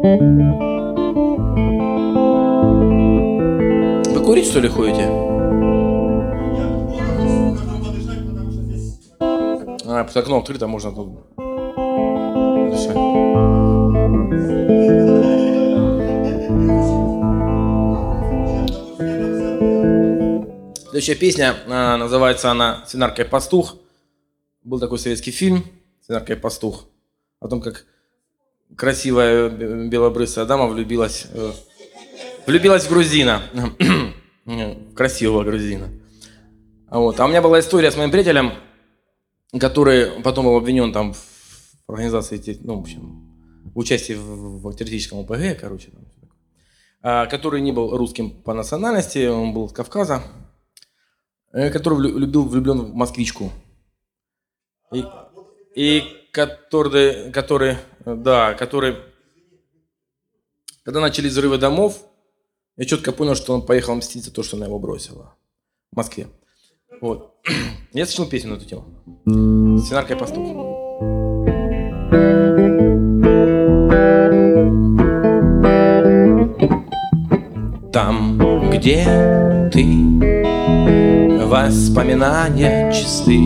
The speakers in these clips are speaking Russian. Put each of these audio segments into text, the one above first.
Вы курить, что ли, ходите? А, потому окно открыто, можно тут дышать. Следующая песня, называется она «Свинарка и пастух». Был такой советский фильм «Свинарка и пастух». О том, как красивая белобрысая дама влюбилась в грузина. Красивого грузина. Вот. А у меня была история с моим приятелем, который потом был обвинен там в организации, ну, в общем, в участии в террористическом ОПГ, короче, который не был русским по национальности, он был с Кавказа, который влюблен в москвичку. И который, когда начались взрывы домов, я четко понял, что он поехал мстить за то, что она его бросила в Москве. Вот. Я сочинил песню на эту тему. «Свинарка и пастух». Там, где ты, воспоминания чисты,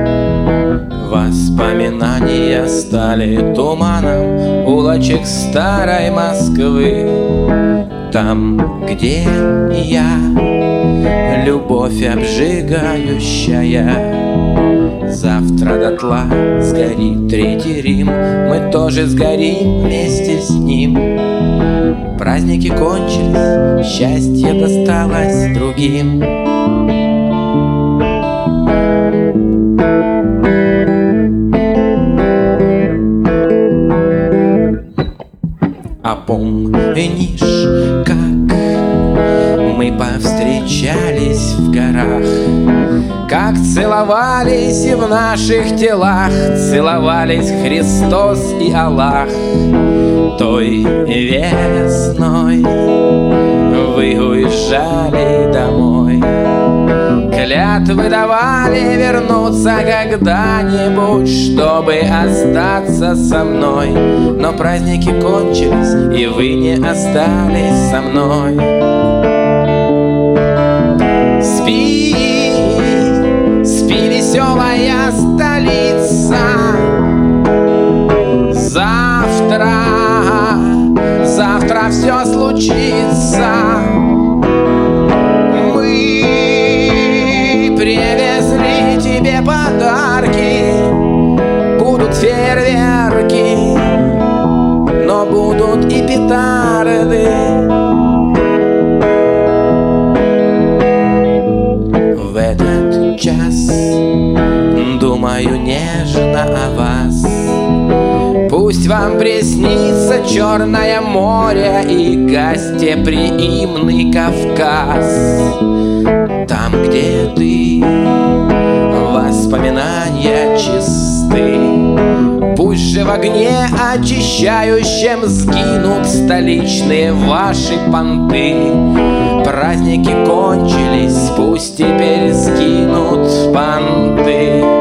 воспоминания стали туманом улочек старой Москвы. Там, где я, любовь обжигающая, завтра дотла сгорит Третий Рим, мы тоже сгорим вместе с ним. Праздники кончились, счастье досталось другим. А помнишь, как мы повстречались в горах, как целовались и в наших телах целовались Христос и Аллах. Той весной вы уезжали домой, клятвы давали вернуться когда-нибудь, чтобы остаться со мной. Но праздники кончились, и вы не остались со мной. Спи, спи, веселая столица, завтра все случится. Мы привезли тебе подарки, будут фейерверки, но будут и петарды. В этот час думаю нежно о вас. Пусть вам приснится Черное море и гостеприимный Кавказ. Там, где ты, воспоминания чисты, пусть же в огне очищающем сгинут столичные ваши понты. Праздники кончились, пусть теперь сгинут понты.